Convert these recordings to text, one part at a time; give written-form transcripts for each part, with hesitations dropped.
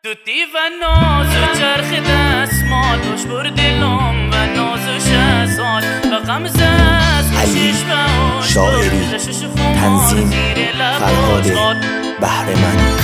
توتی و ناز و چرخ دستمال خوش بر دلم و نازش از حال و غمزه از خوشش و شاعری تنظیم فرهاد بهرمند.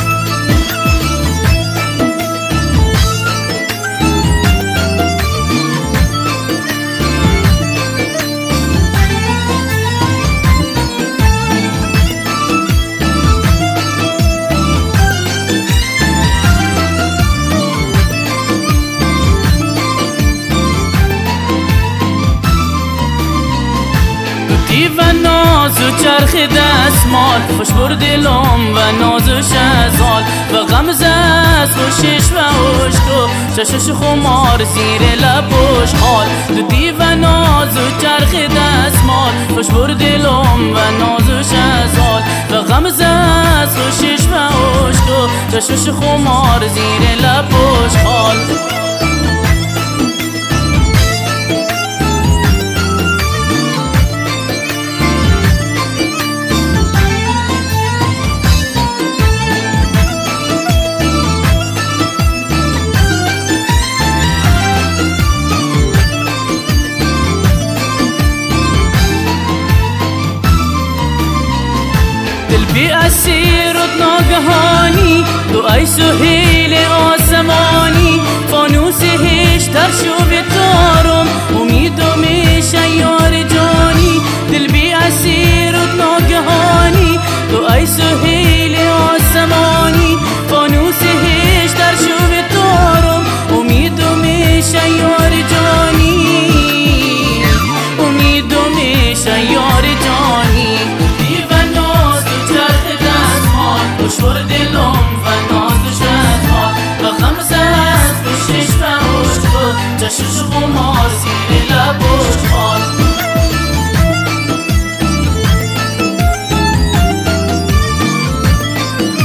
و ناز و چرخ دستمال خوش بر دلم و نازش از حال و غمزه از خوشش و عشق و چشش خمار زیر لبش حال. دوتی و ناز و چرخ دستمال خوش بر دلم و نازش از حال و غمزه از خوشش و عشق و چشش خمار زیر لبش حال. دل بی اسیر و ناگهانی تو ای سهیل